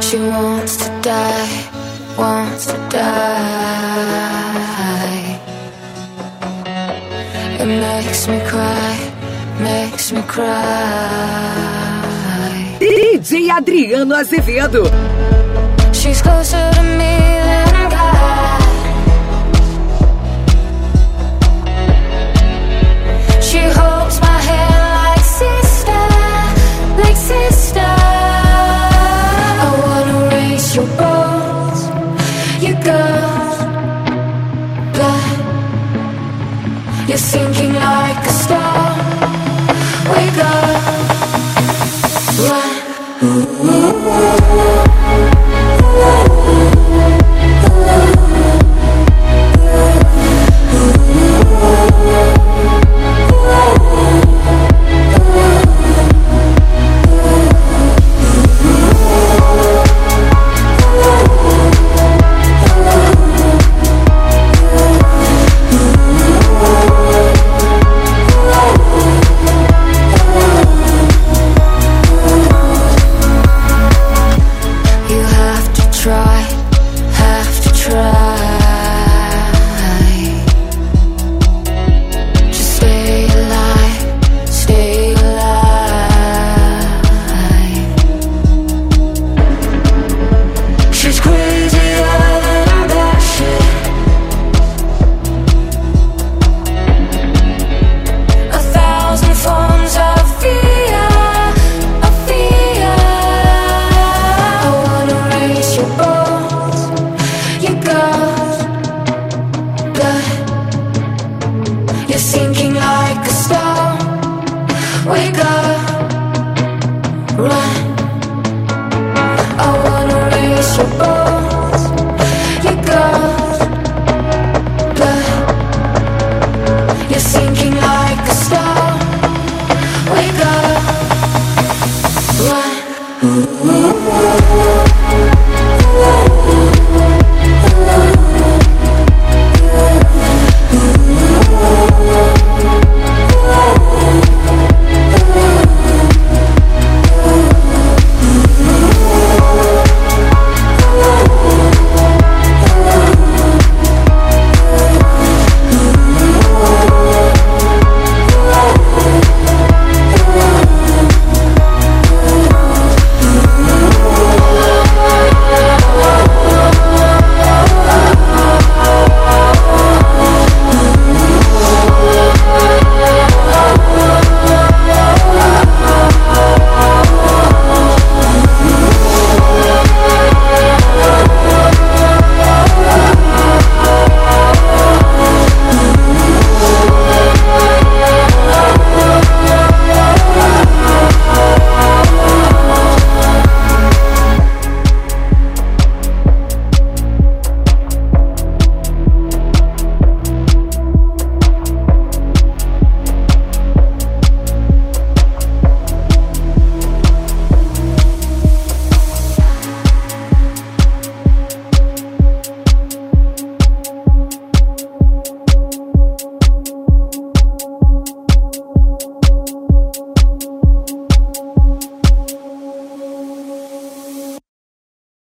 She wants to die, wants to die. It makes me cry, makes me cry. DJ Adriano Azevedo. She's closer to me than God. She holds my hand like sister, like sister. I wanna raise your bones, your girls, blood. You're sinking like a star. Wake up, run. Wake up, run.